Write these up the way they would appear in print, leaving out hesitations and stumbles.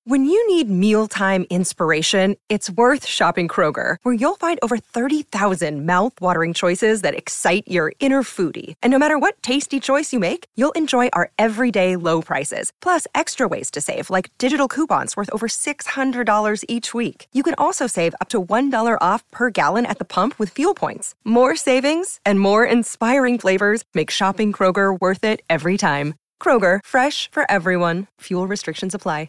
When you need mealtime inspiration, it's worth shopping Kroger, where you'll find over 30,000 mouth-watering choices that excite your inner foodie. And no matter what tasty choice you make, you'll enjoy our everyday low prices, plus extra ways to save, like digital coupons worth over $600 each week. You can also save up to $1 off per gallon at the pump with fuel points. More savings and more inspiring flavors make shopping Kroger worth it every time. Kroger, fresh for everyone. Fuel restrictions apply.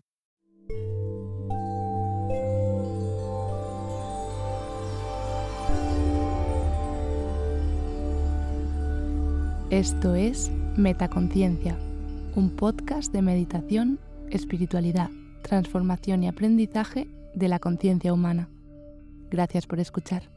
Esto es Metaconciencia, un podcast de meditación, espiritualidad, transformación y aprendizaje de la conciencia humana. Gracias por escuchar.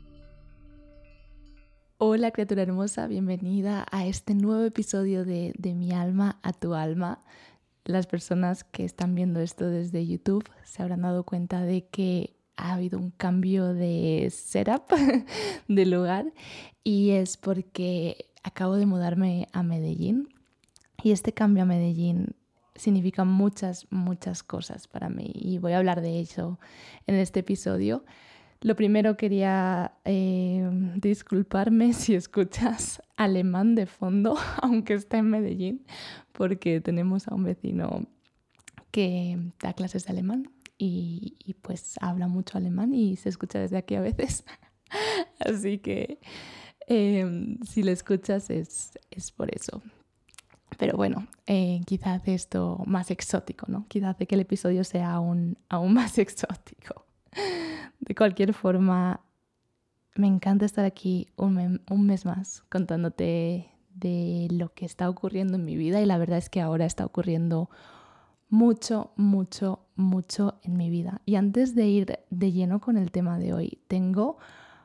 Hola criatura hermosa, bienvenida a este nuevo episodio de Mi alma a tu alma. Las personas que están viendo esto desde YouTube se habrán dado cuenta de que ha habido un cambio de setup, de lugar, y es porque acabo de mudarme a Medellín y este cambio a Medellín significa muchas cosas para mí y voy a hablar de ello en este episodio. Lo primero quería disculparme si escuchas alemán de fondo, aunque esté en Medellín, porque tenemos a un vecino que da clases de alemán y pues habla mucho alemán y se escucha desde aquí a veces. Así que si lo escuchas es por eso. Pero bueno, quizá hace esto más exótico, ¿no? Quizá hace que el episodio sea aún más exótico. De cualquier forma, me encanta estar aquí un mes más contándote de lo que está ocurriendo en mi vida y la verdad es que ahora está ocurriendo mucho en mi vida. Y antes de ir de lleno con el tema de hoy, tengo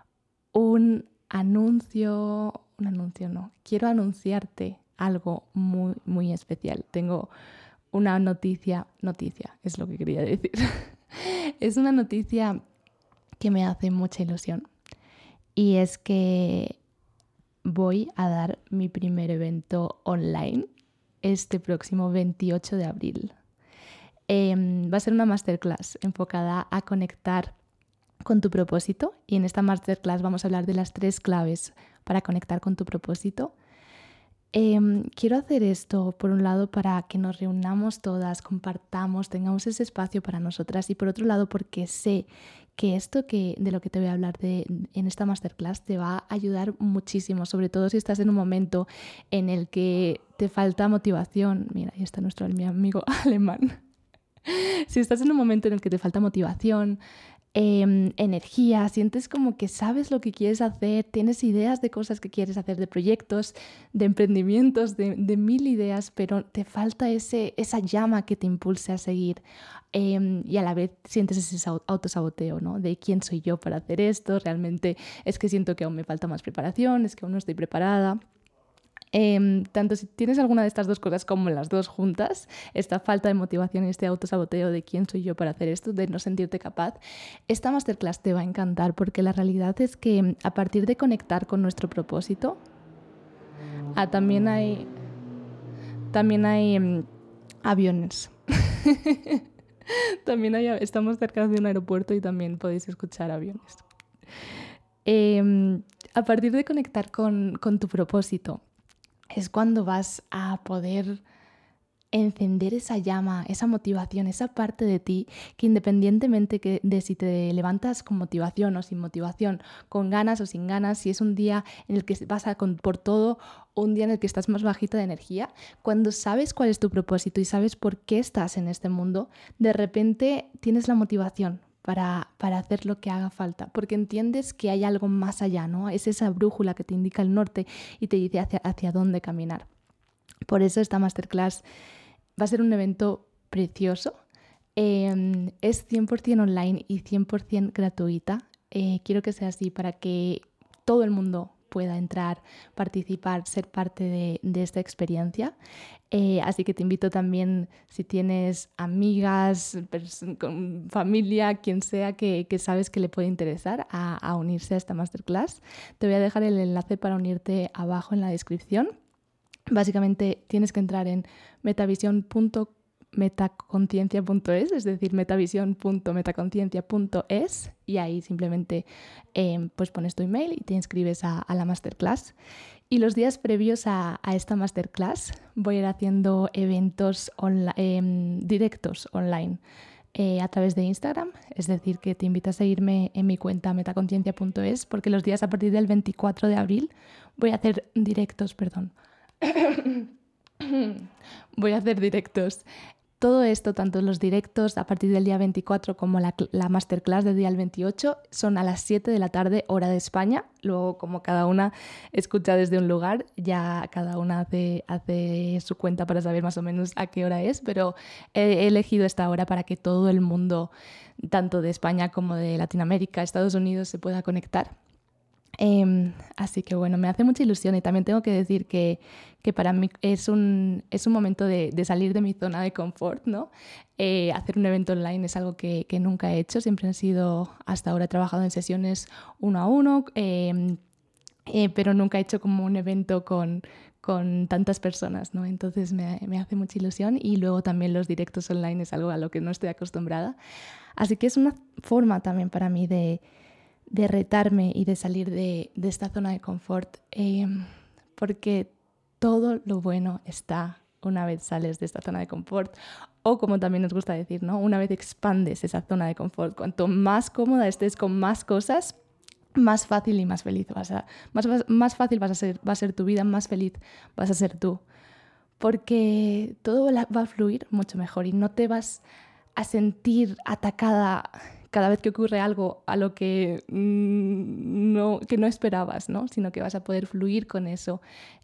quiero anunciarte algo muy especial. Tengo una noticia, es lo que quería decir. Es una noticia que me hace mucha ilusión y es que voy a dar mi primer evento online este próximo 28 de abril. Va a ser una masterclass enfocada a conectar con tu propósito y en esta masterclass vamos a hablar de las 3 claves para conectar con tu propósito. Quiero hacer esto por un lado para que nos reunamos todas, compartamos, tengamos ese espacio para nosotras y por otro lado porque sé que esto de lo que te voy a hablar en esta masterclass te va a ayudar muchísimo, sobre todo si estás en un momento en el que te falta motivación. Mira, ahí está mi amigo alemán. Si estás en un momento en el que te falta motivación, energía, sientes como que sabes lo que quieres hacer, tienes ideas de cosas que quieres hacer, de proyectos, de emprendimientos, de 1000 ideas, pero te falta esa llama que te impulse a seguir y a la vez sientes ese autosaboteo, ¿no? De quién soy yo para hacer esto, realmente es que siento que aún me falta más preparación, es que aún no estoy preparada. Tanto si tienes alguna de estas dos cosas como las dos juntas, esta falta de motivación y este autosaboteo de quién soy yo para hacer esto, de no sentirte capaz, esta masterclass te va a encantar porque la realidad es que a partir de conectar con nuestro propósito, también hay aviones. Estamos cerca de un aeropuerto y también podéis escuchar aviones. A partir de conectar con tu propósito, es cuando vas a poder encender esa llama, esa motivación, esa parte de ti que independientemente de si te levantas con motivación o sin motivación, con ganas o sin ganas, si es un día en el que vas por todo o un día en el que estás más bajita de energía, cuando sabes cuál es tu propósito y sabes por qué estás en este mundo, de repente tienes la motivación para hacer lo que haga falta, porque entiendes que hay algo más allá, ¿no? Es esa brújula que te indica el norte y te dice hacia dónde caminar. Por eso esta masterclass va a ser un evento precioso. Es 100% online y 100% gratuita. Quiero que sea así para que todo el mundo pueda entrar, participar, ser parte de esta experiencia. Así que te invito también, si tienes amigas, familia, quien sea que sabes que le puede interesar, a unirse a esta masterclass. Te voy a dejar el enlace para unirte abajo en la descripción. Básicamente tienes que entrar en metavision.com metaconciencia.es, es decir, metavisión.metaconciencia.es, y ahí simplemente pues pones tu email y te inscribes a la masterclass. Y los días previos a esta masterclass voy a ir haciendo eventos directos online a través de Instagram, es decir, que te invito a seguirme en mi cuenta metaconciencia.es, porque los días a partir del 24 de abril voy a hacer directos, voy a hacer directos. Todo esto, tanto los directos a partir del día 24 como la masterclass del día 28, son a las 7 de la tarde, hora de España. Luego, como cada una escucha desde un lugar, ya cada una hace su cuenta para saber más o menos a qué hora es, pero he elegido esta hora para que todo el mundo, tanto de España como de Latinoamérica, Estados Unidos, se pueda conectar. Así que bueno, me hace mucha ilusión, y también tengo que decir que para mí es un momento de salir de mi zona de confort, ¿no? Hacer un evento online es algo que nunca he hecho, siempre han sido, hasta ahora he trabajado en sesiones 1 a 1, pero nunca he hecho como un evento con tantas personas, ¿no? Entonces me hace mucha ilusión, y luego también los directos online es algo a lo que no estoy acostumbrada. Así que es una forma también para mí de retarme y de salir de esta zona de confort, porque todo lo bueno está una vez sales de esta zona de confort, o como también nos gusta decir, ¿no? Una vez expandes esa zona de confort. Cuanto más cómoda estés con más cosas, más fácil y más feliz más fácil va a ser tu vida, más feliz vas a ser tú, porque todo va a fluir mucho mejor y no te vas a sentir atacada cada vez que ocurre algo a lo que no esperabas, ¿no? Sino que vas a poder fluir con eso.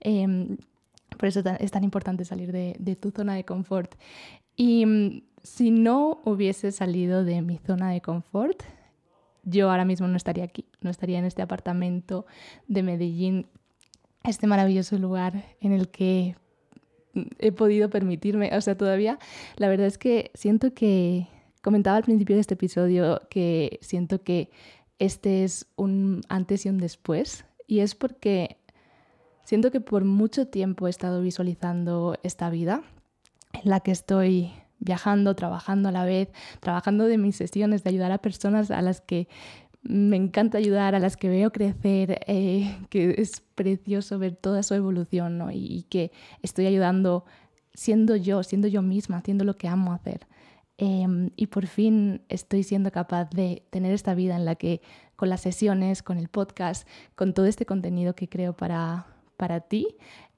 Por eso es tan importante salir de tu zona de confort. Y si no hubiese salido de mi zona de confort, yo ahora mismo no estaría aquí, no estaría en este apartamento de Medellín, este maravilloso lugar en el que he podido permitirme. O sea, todavía la verdad es que siento que comentaba al principio de este episodio que siento que este es un antes y un después, y es porque siento que por mucho tiempo he estado visualizando esta vida en la que estoy viajando, trabajando a la vez, trabajando de mis sesiones, de ayudar a personas a las que me encanta ayudar, a las que veo crecer, que es precioso ver toda su evolución, ¿no? Y que estoy ayudando siendo yo misma, haciendo lo que amo hacer. Y por fin estoy siendo capaz de tener esta vida en la que, con las sesiones, con el podcast, con todo este contenido que creo para ti,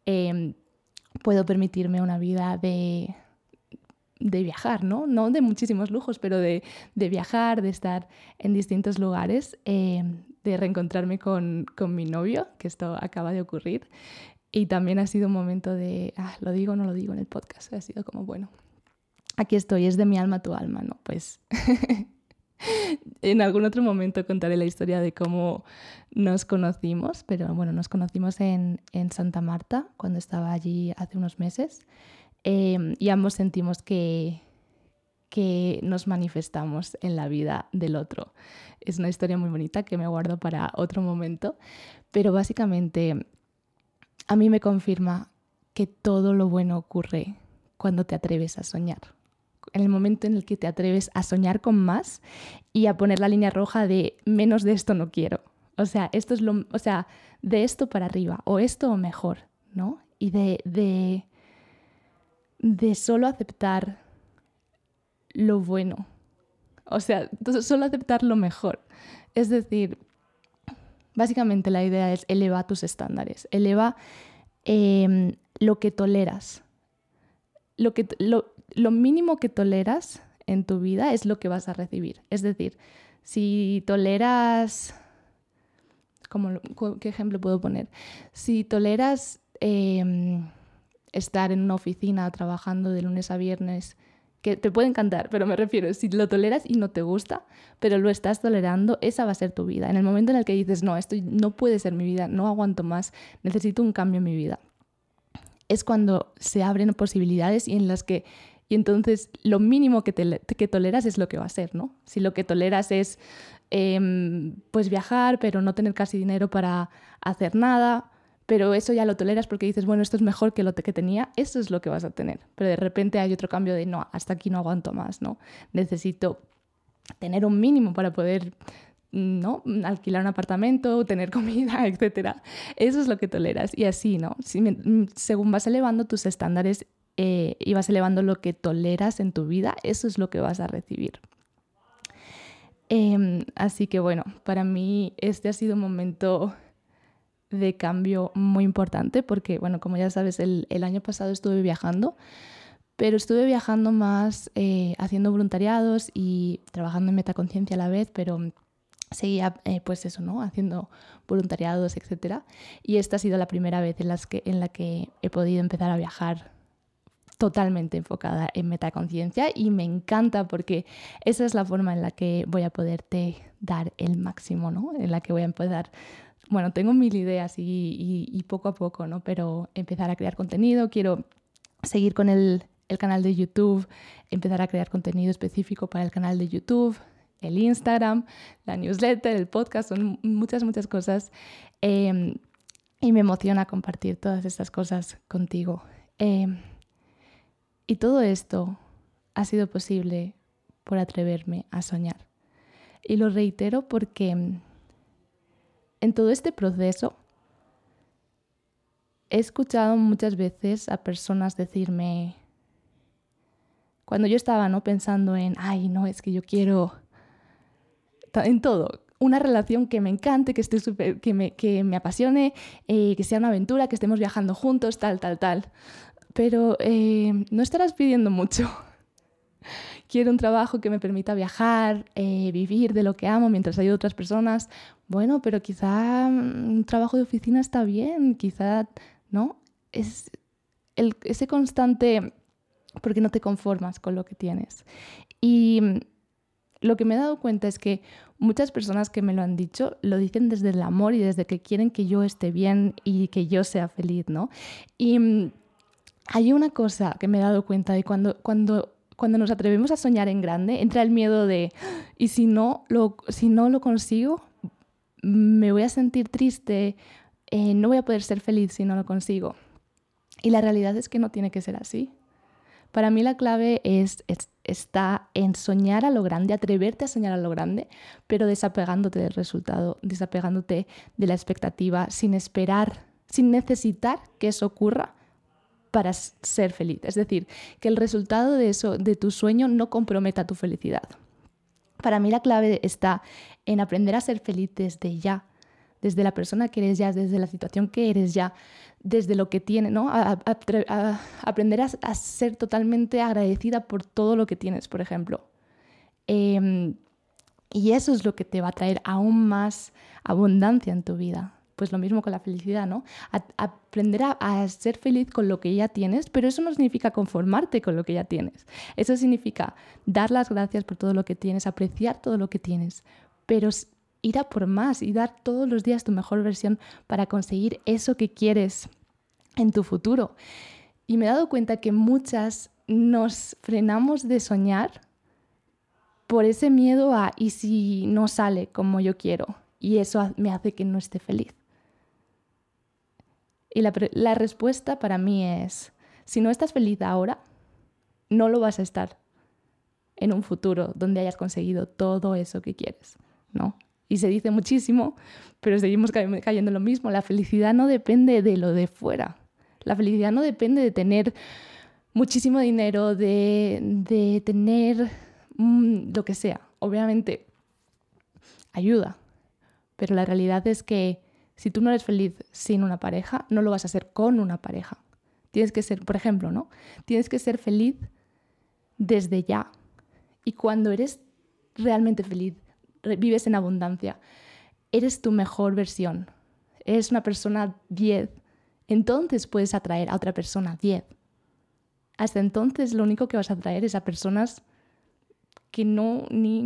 puedo permitirme una vida de viajar, ¿no? No de muchísimos lujos, pero de viajar, de estar en distintos lugares, de reencontrarme con mi novio, que esto acaba de ocurrir. Y también ha sido un momento de, ¿lo digo o no lo digo en el podcast? Ha sido como, bueno, aquí estoy, es de mi alma a tu alma, ¿no? Pues en algún otro momento contaré la historia de cómo nos conocimos, pero bueno, nos conocimos en Santa Marta, cuando estaba allí hace unos meses, y ambos sentimos que nos manifestamos en la vida del otro. Es una historia muy bonita que me guardo para otro momento, pero básicamente a mí me confirma que todo lo bueno ocurre cuando te atreves a soñar. En el momento en el que te atreves a soñar con más y a poner la línea roja de menos de esto no quiero. O sea, de esto para arriba, o esto o mejor, ¿no? Y de solo aceptar lo bueno. O sea, solo aceptar lo mejor. Es decir, básicamente la idea es eleva tus estándares, eleva lo que toleras. Lo mínimo que toleras en tu vida es lo que vas a recibir. Es decir, si toleras... ¿Qué ejemplo puedo poner? Si toleras estar en una oficina trabajando de lunes a viernes, que te puede encantar, pero me refiero, si lo toleras y no te gusta, pero lo estás tolerando, esa va a ser tu vida. En el momento en el que dices, no, esto no puede ser mi vida, no aguanto más, necesito un cambio en mi vida, es cuando se abren posibilidades y entonces lo mínimo que toleras es lo que va a ser, ¿no? Si lo que toleras es pues viajar, pero no tener casi dinero para hacer nada, pero eso ya lo toleras porque dices, bueno, esto es mejor que lo que tenía, eso es lo que vas a tener. Pero de repente hay otro cambio de, no, hasta aquí no aguanto más, ¿no? Necesito tener un mínimo para poder, ¿no?, alquilar un apartamento, tener comida, etcétera. Eso es lo que toleras. Y así, ¿no? Según vas elevando tus estándares y vas elevando lo que toleras en tu vida, eso es lo que vas a recibir. Así que bueno, para mí este ha sido un momento de cambio muy importante porque, bueno, como ya sabes, el año pasado estuve viajando, pero estuve viajando más haciendo voluntariados y trabajando en metaconciencia a la vez, pero seguía pues eso, ¿no?, haciendo voluntariados, etcétera. Y esta ha sido la primera vez en la que he podido empezar a viajar totalmente enfocada en metaconciencia y me encanta porque esa es la forma en la que voy a poderte dar el máximo, ¿no? En la que voy a empezar, bueno, tengo 1000 ideas y poco a poco, ¿no? Pero empezar a crear contenido, quiero seguir con el canal de YouTube, empezar a crear contenido específico para el canal de YouTube, el Instagram, la newsletter, el podcast, son muchas cosas y me emociona compartir todas estas cosas contigo. Y todo esto ha sido posible por atreverme a soñar. Y lo reitero porque en todo este proceso he escuchado muchas veces a personas decirme, cuando yo estaba, ¿no?, pensando en, ay, no, es que yo quiero, en todo, una relación que me encante, que esté que me apasione, que sea una aventura, que estemos viajando juntos, tal. Pero no estarás pidiendo mucho. Quiero un trabajo que me permita viajar, vivir de lo que amo mientras ayudo a otras personas. Bueno, pero quizá un trabajo de oficina está bien, quizá, ¿no? Es ese constante, porque no te conformas con lo que tienes. Y lo que me he dado cuenta es que muchas personas que me lo han dicho lo dicen desde el amor y desde que quieren que yo esté bien y que yo sea feliz, ¿no? Y hay una cosa que me he dado cuenta de cuando nos atrevemos a soñar en grande, entra el miedo de, ¿y si no lo consigo? Me voy a sentir triste, no voy a poder ser feliz si no lo consigo. Y la realidad es que no tiene que ser así. Para mí la clave está en soñar a lo grande, atreverte a soñar a lo grande, pero desapegándote del resultado, desapegándote de la expectativa, sin esperar, sin necesitar que eso ocurra para ser feliz. Es decir, que el resultado de eso, de tu sueño, no comprometa tu felicidad. Para mí la clave está en aprender a ser feliz desde ya, desde la persona que eres ya, desde la situación que eres ya, desde lo que tienes, ¿no? A aprender a ser totalmente agradecida por todo lo que tienes, por ejemplo. Y eso es lo que te va a traer aún más abundancia en tu vida. Pues lo mismo con la felicidad, ¿no? Aprender a ser feliz con lo que ya tienes, pero eso no significa conformarte con lo que ya tienes. Eso significa dar las gracias por todo lo que tienes, apreciar todo lo que tienes, pero ir a por más y dar todos los días tu mejor versión para conseguir eso que quieres en tu futuro. Y me he dado cuenta que muchas nos frenamos de soñar por ese miedo a ¿y si no sale como yo quiero? Y eso me hace que no esté feliz. Y la respuesta para mí es, si no estás feliz ahora, no lo vas a estar en un futuro donde hayas conseguido todo eso que quieres, ¿no? Y se dice muchísimo, pero seguimos cayendo en lo mismo. La felicidad no depende de lo de fuera. La felicidad no depende de tener muchísimo dinero, de tener lo que sea. Obviamente ayuda, pero la realidad es que si tú no eres feliz sin una pareja, no lo vas a hacer con una pareja. Tienes que ser, por ejemplo, ¿no? Tienes que ser feliz desde ya. Y cuando eres realmente feliz, vives en abundancia, eres tu mejor versión, eres una persona 10, entonces puedes atraer a otra persona 10. Hasta entonces lo único que vas a atraer es a personas que no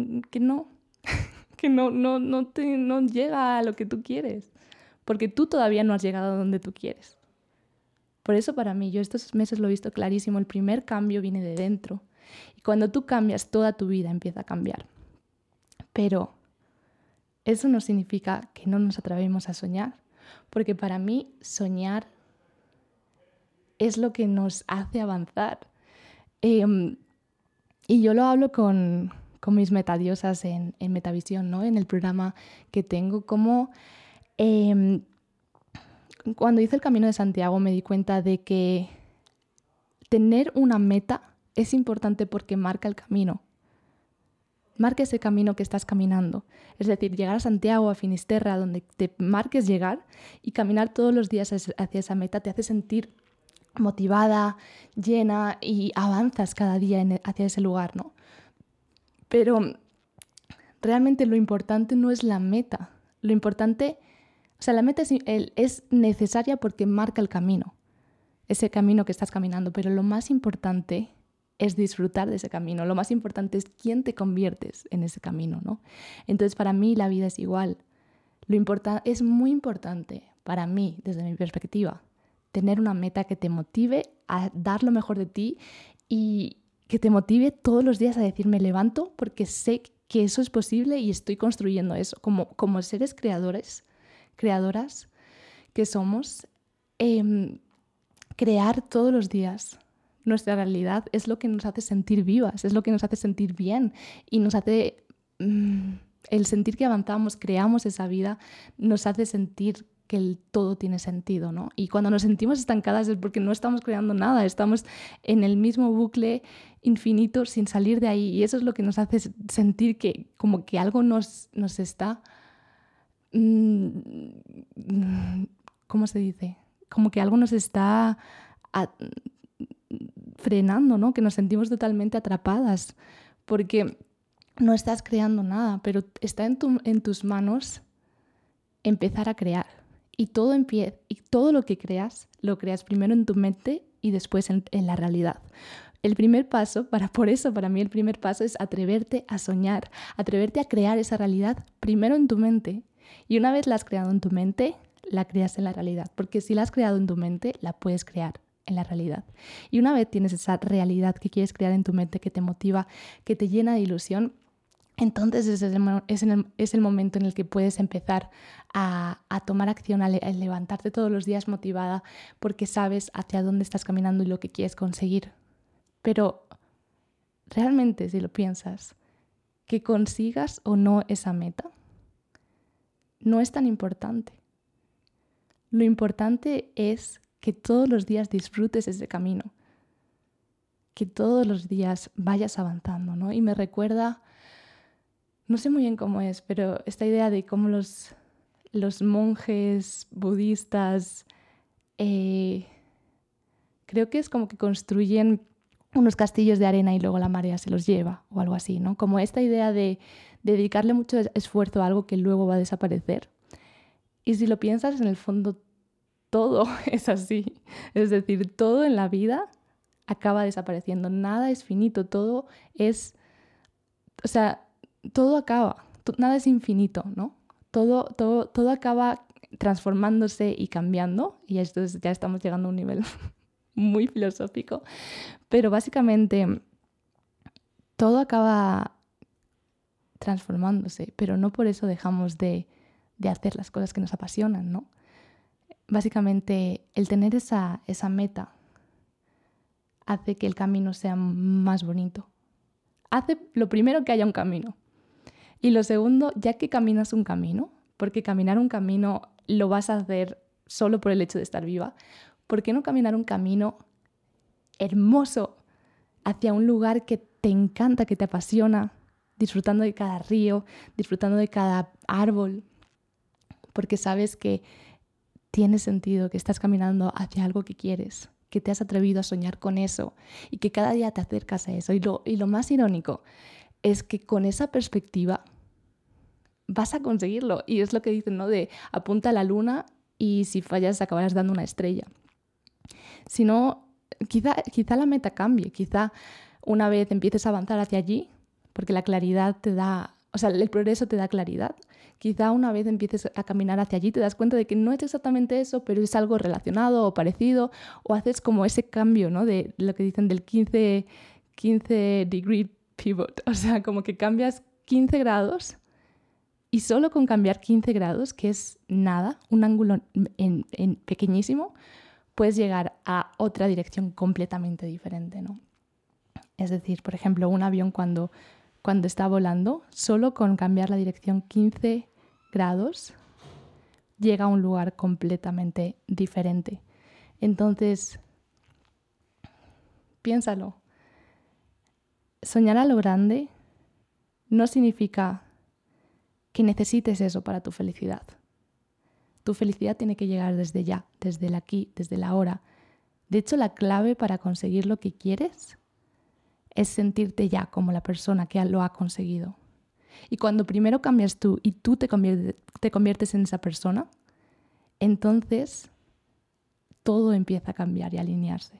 llega a lo que tú quieres, porque tú todavía no has llegado a donde tú quieres. Por eso para mí, yo estos meses lo he visto clarísimo, el primer cambio viene de dentro. Y cuando tú cambias, toda tu vida empieza a cambiar. Pero eso no significa que no nos atrevemos a soñar, porque para mí soñar es lo que nos hace avanzar. Y yo lo hablo con mis metadiosas en Metavisión, ¿no? En el programa que tengo, como cuando hice el Camino de Santiago me di cuenta de que tener una meta es importante porque marca el camino. Marca ese camino que estás caminando. Es decir, llegar a Santiago, a Finisterre, donde te marques llegar, y caminar todos los días hacia esa meta te hace sentir motivada, llena, y avanzas cada día hacia ese lugar, ¿no? Pero realmente lo importante no es la meta. Lo importante, o sea, la meta es necesaria porque marca el camino, ese camino que estás caminando, pero lo más importante es disfrutar de ese camino. Lo más importante es quién te conviertes en ese camino, ¿no? Entonces, para mí la vida es igual. Es muy importante para mí, desde mi perspectiva, tener una meta que te motive a dar lo mejor de ti y que te motive todos los días a decir, me levanto porque sé que eso es posible y estoy construyendo eso. Como seres creadoras que somos, crear todos los días nuestra realidad es lo que nos hace sentir vivas, es lo que nos hace sentir bien y nos hace, el sentir que avanzamos, creamos esa vida, nos hace sentir que todo tiene sentido, ¿no? Y cuando nos sentimos estancadas es porque no estamos creando nada, estamos en el mismo bucle infinito sin salir de ahí, y eso es lo que nos hace sentir que como que algo nos está, ¿cómo se dice? Como que algo nos está frenando, ¿no? Que nos sentimos totalmente atrapadas porque no estás creando nada, pero está en tus manos empezar a crear. Y todo lo que creas, lo creas primero en tu mente y después en la realidad. El primer paso, para mí el primer paso es atreverte a soñar, atreverte a crear esa realidad primero en tu mente. Y una vez la has creado en tu mente, la creas en la realidad. Porque si la has creado en tu mente, la puedes crear en la realidad. Y una vez tienes esa realidad que quieres crear en tu mente, que te motiva, que te llena de ilusión, entonces es el momento en el que puedes empezar a tomar acción, a levantarte todos los días motivada porque sabes hacia dónde estás caminando y lo que quieres conseguir. Pero realmente, si lo piensas, que consigas o no esa meta, no es tan importante. Lo importante es que todos los días disfrutes ese camino, que todos los días vayas avanzando, ¿no? Y me recuerda, no sé muy bien cómo es, pero esta idea de cómo los monjes budistas, creo que es como que construyen unos castillos de arena y luego la marea se los lleva o algo así, ¿no? Como esta idea de dedicarle mucho esfuerzo a algo que luego va a desaparecer. Y si lo piensas, en el fondo todo es así. Es decir, todo en la vida acaba desapareciendo. Nada es finito, todo acaba. Nada es infinito, ¿no? Todo acaba transformándose y cambiando. Y esto ya estamos llegando a un nivel muy filosófico. Pero básicamente todo acaba transformándose, pero no por eso dejamos de hacer las cosas que nos apasionan, ¿no? Básicamente, el tener esa meta hace que el camino sea más bonito. Hace lo primero que haya un camino. Y lo segundo, ya que caminas un camino, porque caminar un camino lo vas a hacer solo por el hecho de estar viva, ¿por qué no caminar un camino hermoso hacia un lugar que te encanta, que te apasiona, disfrutando de cada río, disfrutando de cada árbol? Porque sabes que tiene sentido, que estás caminando hacia algo que quieres, que te has atrevido a soñar con eso y que cada día te acercas a eso. Y lo más irónico es que con esa perspectiva vas a conseguirlo. Y es lo que dicen, ¿no? De apunta a la luna y si fallas acabarás dando una estrella. Si no, quizá la meta cambie, quizá una vez empieces a avanzar hacia allí, porque la claridad te da, o sea, el progreso te da claridad. Quizá una vez empieces a caminar hacia allí te das cuenta de que no es exactamente eso, pero es algo relacionado o parecido, o haces como ese cambio, ¿no? De lo que dicen del 15 degree pivot, o sea, como que cambias 15 grados Y solo con cambiar 15 grados, que es nada, un ángulo en pequeñísimo, puedes llegar a otra dirección completamente diferente, ¿no? Es decir, por ejemplo, un avión cuando está volando, solo con cambiar la dirección 15 grados, llega a un lugar completamente diferente. Entonces, piénsalo. Soñar a lo grande no significa que necesites eso para tu felicidad. Tu felicidad tiene que llegar desde ya, desde el aquí, desde el ahora. De hecho, la clave para conseguir lo que quieres es sentirte ya como la persona que lo ha conseguido. Y cuando primero cambias tú y tú te conviertes en esa persona, entonces todo empieza a cambiar y a alinearse.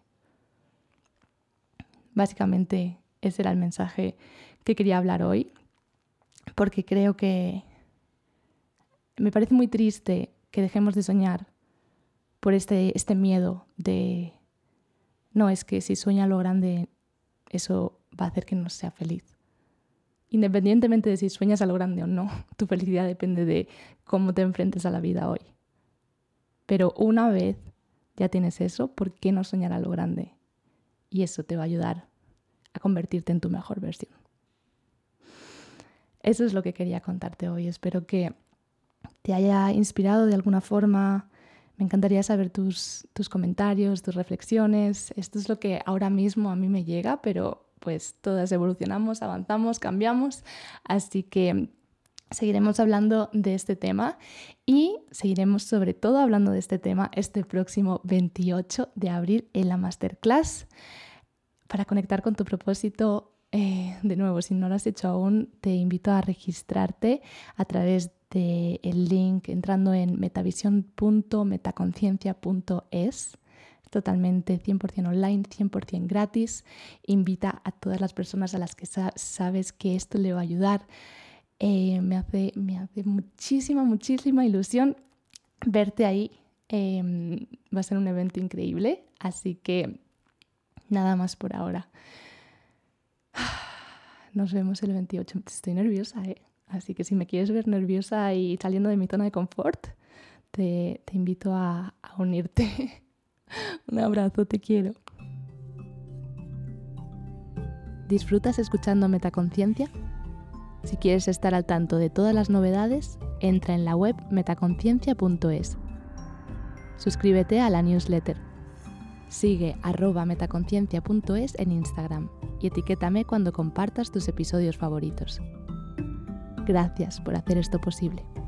Básicamente ese era el mensaje que quería hablar hoy, porque creo que me parece muy triste que dejemos de soñar por este miedo de no, es que si sueña lo grande, eso va a hacer que no sea feliz. Independientemente de si sueñas a lo grande o no, tu felicidad depende de cómo te enfrentes a la vida hoy. Pero una vez ya tienes eso, ¿por qué no soñar a lo grande? Y eso te va a ayudar a convertirte en tu mejor versión. Eso es lo que quería contarte hoy. Espero que te haya inspirado de alguna forma. Me encantaría saber tus comentarios, tus reflexiones. Esto es lo que ahora mismo a mí me llega, pero pues todas evolucionamos, avanzamos, cambiamos. Así que seguiremos hablando de este tema y seguiremos sobre todo hablando de este tema este próximo 28 de abril en la Masterclass. Para conectar con tu propósito, de nuevo, si no lo has hecho aún, te invito a registrarte a través del link entrando en metavision.metaconciencia.es. Totalmente 100% online, 100% gratis. Invita a todas las personas a las que sabes que esto le va a ayudar. Me hace muchísima ilusión verte ahí. Va a ser un evento increíble, así que nada más por ahora. Nos vemos el 28. Estoy nerviosa, así que si me quieres ver nerviosa y saliendo de mi zona de confort, te invito a unirte. Un abrazo, te quiero. ¿Disfrutas escuchando Metaconciencia? Si quieres estar al tanto de todas las novedades, entra en la web metaconciencia.es. Suscríbete a la newsletter. Sigue @metaconciencia.es en Instagram y etiquétame cuando compartas tus episodios favoritos. Gracias por hacer esto posible.